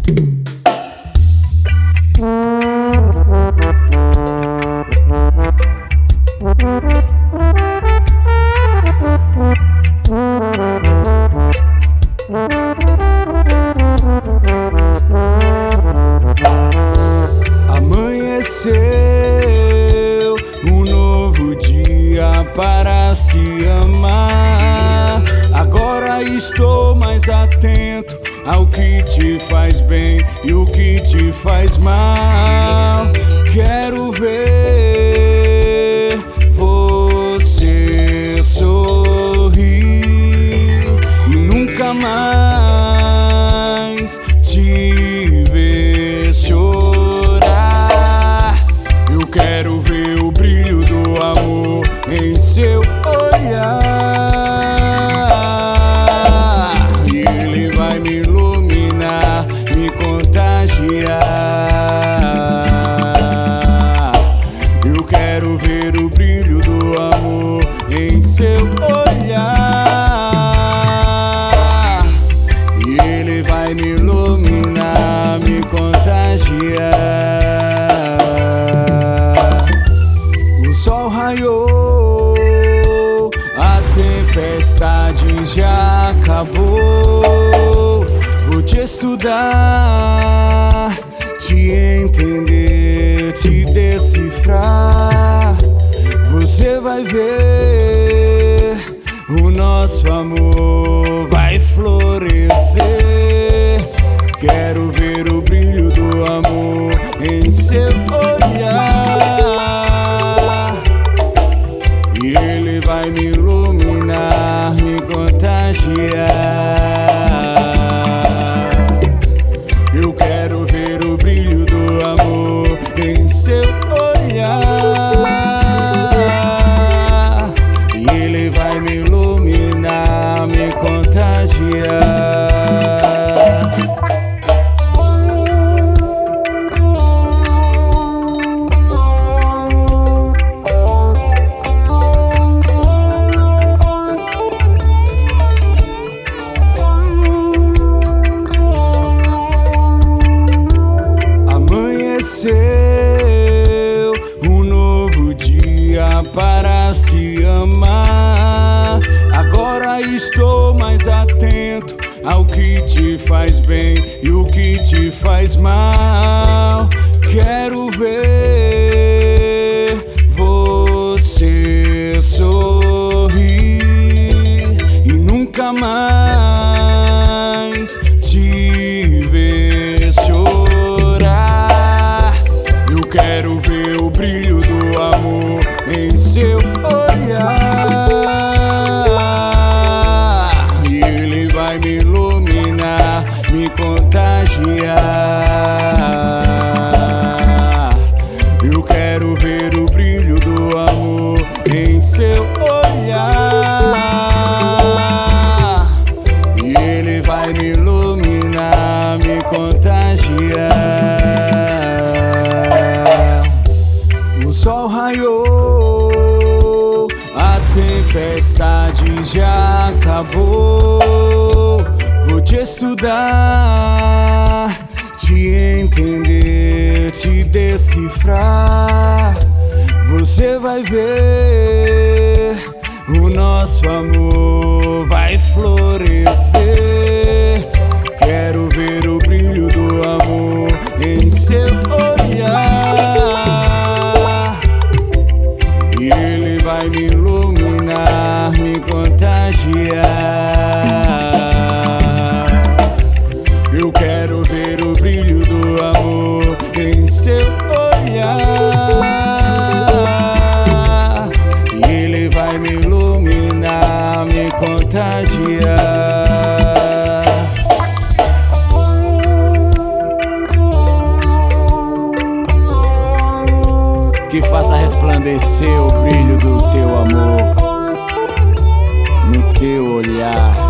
Amanheceu um novo dia para se amar. Agora estou mais atento ao que te faz bem e o que te faz mal. Quero ver você sorrir e nunca mais te ver chorar. Eu quero ver o brilho do amor em seu olhar, e ele vai me iluminar, me contagiar. Eu quero ver o brilho do amor em seu olhar, e ele vai me iluminar, me contagiar. O sol raiou, a tempestade já acabou. Vou te estudar, te entender, te decifrar. Você vai ver, o nosso amor vai florescer. Quero ver o brilho do amor em seu olhar, e ele vai me iluminar, me contagiar. Eu quero ver o brilho do amor em seu olhar, e ele vai me iluminar, me contagiar. Amanheceu um novo dia para se amar. Agora estou mais atento ao que te faz bem e o que te faz mal. Quero ver você sorrir e nunca mais te ver chorar. Eu quero ver o brilho do amor em seu olhar, e ele vai me iluminar, me contagiar. Eu quero ver o brilho do amor em seu olhar, e ele vai me iluminar, me contagiar. O sol raiou, a tempestade já acabou. Vou te estudar, te entender, te decifrar. Você vai ver, o nosso amor vai florescer. Quero ver o brilho do amor em seu olhar, e ele vai me iluminar, me contagiar. Eu quero ver o brilho do amor em seu olhar, e ele vai me iluminar, me contagiar. Que faça resplandecer o brilho do teu amor no teu olhar.